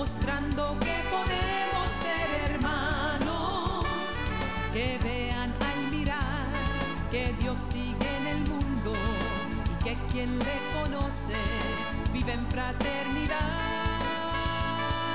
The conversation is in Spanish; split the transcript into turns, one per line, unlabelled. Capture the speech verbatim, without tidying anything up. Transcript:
mostrando que podemos ser hermanos, que vean al mirar que Dios sigue en el mundo y que quien le conoce vive en fraternidad.